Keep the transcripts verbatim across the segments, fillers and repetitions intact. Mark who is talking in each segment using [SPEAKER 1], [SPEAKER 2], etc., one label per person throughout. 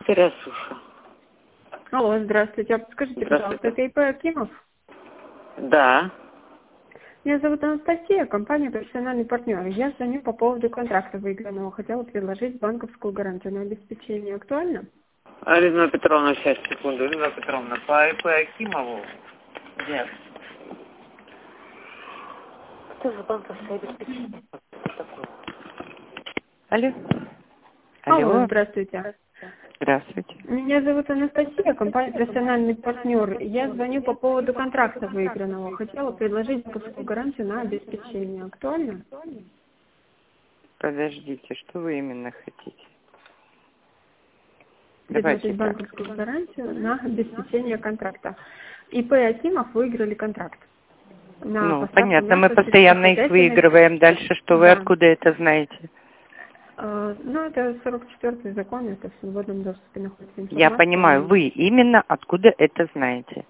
[SPEAKER 1] Тересуша.
[SPEAKER 2] Алло, здравствуйте. А подскажите, пожалуйста, это ИП Акимов?
[SPEAKER 1] Да.
[SPEAKER 2] Меня зовут Анастасия, компания «Профессиональный партнер». Я звоню по поводу контракта выигранного. Хотела предложить банковскую гарантию на обеспечение. Актуально?
[SPEAKER 1] Алина Петровна, сейчас, секунду. Алина Петровна, по ИП Акимову? Нет. Что за банковское обеспечение? Что такое? Алло.
[SPEAKER 2] Алло,
[SPEAKER 1] Алло.
[SPEAKER 2] здравствуйте.
[SPEAKER 1] Здравствуйте.
[SPEAKER 2] Меня зовут Анастасия, компания «Профессиональный партнер». Я звоню по поводу контракта выигранного. Хотела предложить банковскую гарантию на обеспечение. Актуально?
[SPEAKER 1] Подождите, что вы именно хотите? Давайте
[SPEAKER 2] Предложить
[SPEAKER 1] так.
[SPEAKER 2] банковскую гарантию на обеспечение контракта. ИП Акимов выиграли контракт. На
[SPEAKER 1] Ну,
[SPEAKER 2] поставку
[SPEAKER 1] понятно, мы
[SPEAKER 2] мяса
[SPEAKER 1] постоянно их
[SPEAKER 2] сельскохозяйственной.
[SPEAKER 1] выигрываем. Дальше что? Вы
[SPEAKER 2] Да.
[SPEAKER 1] откуда это знаете?
[SPEAKER 2] Э, Ну, это сорок четвёртый закон, это в свободном доступе находится
[SPEAKER 1] Я
[SPEAKER 2] информация.
[SPEAKER 1] понимаю, вы именно откуда это знаете?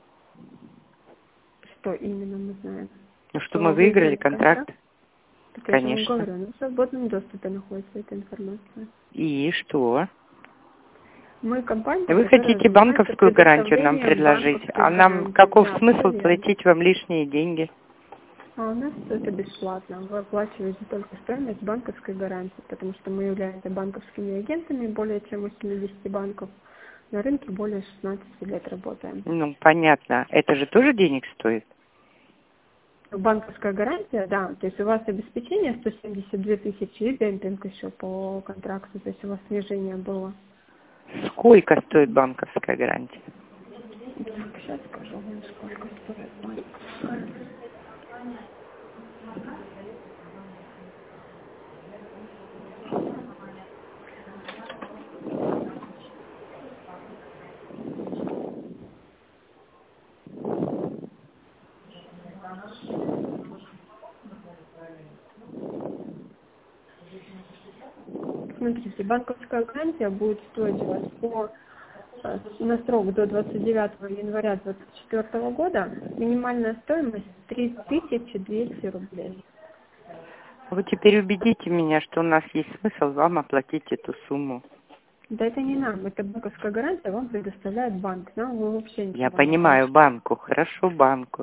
[SPEAKER 2] Что именно мы знаем?
[SPEAKER 1] Ну, что
[SPEAKER 2] Что
[SPEAKER 1] мы
[SPEAKER 2] вы
[SPEAKER 1] выиграли
[SPEAKER 2] выиграли
[SPEAKER 1] контракт?
[SPEAKER 2] контракт? Так я же вам
[SPEAKER 1] Конечно.
[SPEAKER 2] говорю, ну, в свободном доступе находится эта информация.
[SPEAKER 1] И что?
[SPEAKER 2] Мы компания,
[SPEAKER 1] Вы
[SPEAKER 2] которая
[SPEAKER 1] хотите
[SPEAKER 2] занимается
[SPEAKER 1] банковскую гарантию нам
[SPEAKER 2] предоставлением
[SPEAKER 1] предложить?
[SPEAKER 2] банковских
[SPEAKER 1] А нам
[SPEAKER 2] гарантий.
[SPEAKER 1] каков
[SPEAKER 2] Да,
[SPEAKER 1] смысл
[SPEAKER 2] все верно.
[SPEAKER 1] платить вам лишние деньги?
[SPEAKER 2] А у нас это бесплатно. Вы оплачиваете только стоимость банковской гарантии, потому что мы являемся банковскими агентами более чем у семидесяти банков. На рынке более шестнадцати лет работаем.
[SPEAKER 1] Ну, понятно. Это же тоже денег стоит?
[SPEAKER 2] Банковская гарантия, да, то есть у вас обеспечение сто семьдесят две тысячи и демпинг еще по контракту, то есть у вас снижение было.
[SPEAKER 1] Сколько стоит банковская гарантия?
[SPEAKER 2] Так, сейчас скажу вам, сколько стоит банковская. Смотрите, банковская гарантия будет стоить у вас по э, на срок до двадцать девятого января две тысячи двадцать четвёртого года. Минимальная стоимость три тысячи двести рублей.
[SPEAKER 1] Вы теперь убедите меня, что у нас есть смысл вам оплатить эту сумму.
[SPEAKER 2] Да это не нам, это банковская гарантия вам предоставляет банк, нам вы вообще
[SPEAKER 1] Я
[SPEAKER 2] ничего не
[SPEAKER 1] понимаю
[SPEAKER 2] платите.
[SPEAKER 1] банку, хорошо банку.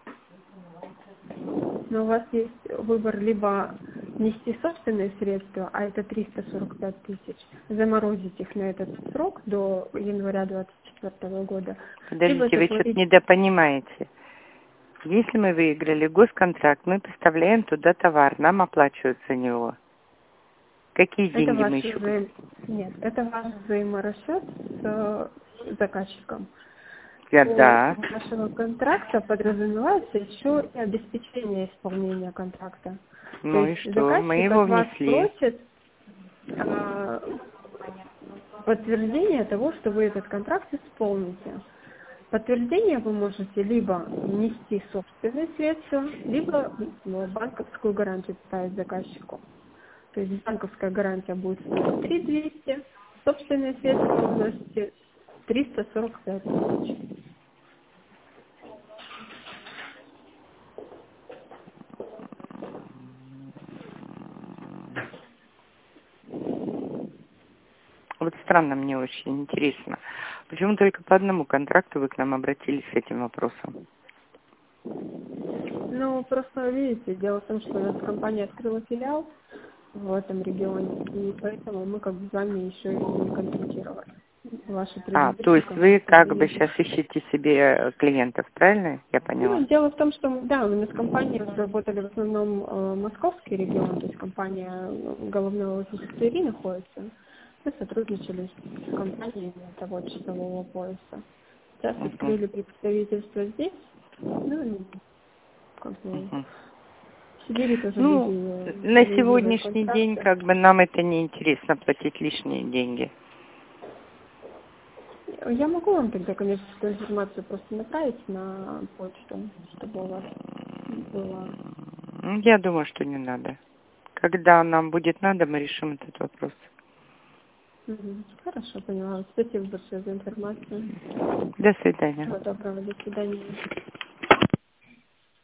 [SPEAKER 2] Но у вас есть выбор либо нести собственные средства, а это триста сорок пять тысяч, заморозить их на этот срок до января двадцать четвёртого года, либо
[SPEAKER 1] Подождите, вы что-то
[SPEAKER 2] заплатить.
[SPEAKER 1] недопонимаете. Если мы выиграли госконтракт, мы поставляем туда товар, нам оплачивают за него. Какие
[SPEAKER 2] Это
[SPEAKER 1] деньги
[SPEAKER 2] ваш
[SPEAKER 1] мы еще...
[SPEAKER 2] взаим... Нет, это ваш взаиморасчет с э, заказчиком.
[SPEAKER 1] Я,
[SPEAKER 2] У
[SPEAKER 1] да.
[SPEAKER 2] нашего контракта подразумевается еще и обеспечение исполнения контракта. То
[SPEAKER 1] Ну и
[SPEAKER 2] есть
[SPEAKER 1] что? Мы
[SPEAKER 2] заказчик
[SPEAKER 1] его
[SPEAKER 2] от вас
[SPEAKER 1] внесли.
[SPEAKER 2] просит а, подтверждение того, что вы этот контракт исполните. Подтверждение вы можете либо внести собственные средства, либо ну, банковскую гарантию ставить заказчику. То есть банковская гарантия будет стоить три тысячи двести, собственные средства вы вносите триста сорок пять тысяч.
[SPEAKER 1] Вот странно, мне очень интересно. Почему только по одному контракту вы к нам обратились с этим вопросом?
[SPEAKER 2] Ну, просто, видите, дело в том, что у нас компания открыла филиал в этом регионе, и поэтому мы как бы с вами еще и не консультировали. Ваши
[SPEAKER 1] А, то
[SPEAKER 2] предыдущие
[SPEAKER 1] есть вы как бы
[SPEAKER 2] консультации.
[SPEAKER 1] сейчас ищете себе клиентов, правильно? Я
[SPEAKER 2] Ну,
[SPEAKER 1] поняла.
[SPEAKER 2] дело в том, что, да, мы с компанией работали в основном э, московский регион, то есть компания э, головного офиса в Твери находится. Мы сотрудничали с компанией того часового пояса. Сейчас
[SPEAKER 1] Угу.
[SPEAKER 2] открыли представительство здесь, ну, и как бы
[SPEAKER 1] Угу.
[SPEAKER 2] в Сибири тоже
[SPEAKER 1] Ну,
[SPEAKER 2] люди э,
[SPEAKER 1] на
[SPEAKER 2] выигрывают
[SPEAKER 1] сегодняшний день
[SPEAKER 2] контракты.
[SPEAKER 1] как бы нам это не интересно платить лишние деньги.
[SPEAKER 2] Я могу вам тогда, конечно, эту информацию просто направить на почту, чтобы у вас было.
[SPEAKER 1] М, Я думаю, что не надо. Когда нам будет надо, мы решим этот вопрос.
[SPEAKER 2] Мгм. Хорошо, поняла. Спасибо большое за информацию.
[SPEAKER 1] До свидания.
[SPEAKER 2] Всего доброго, до свидания.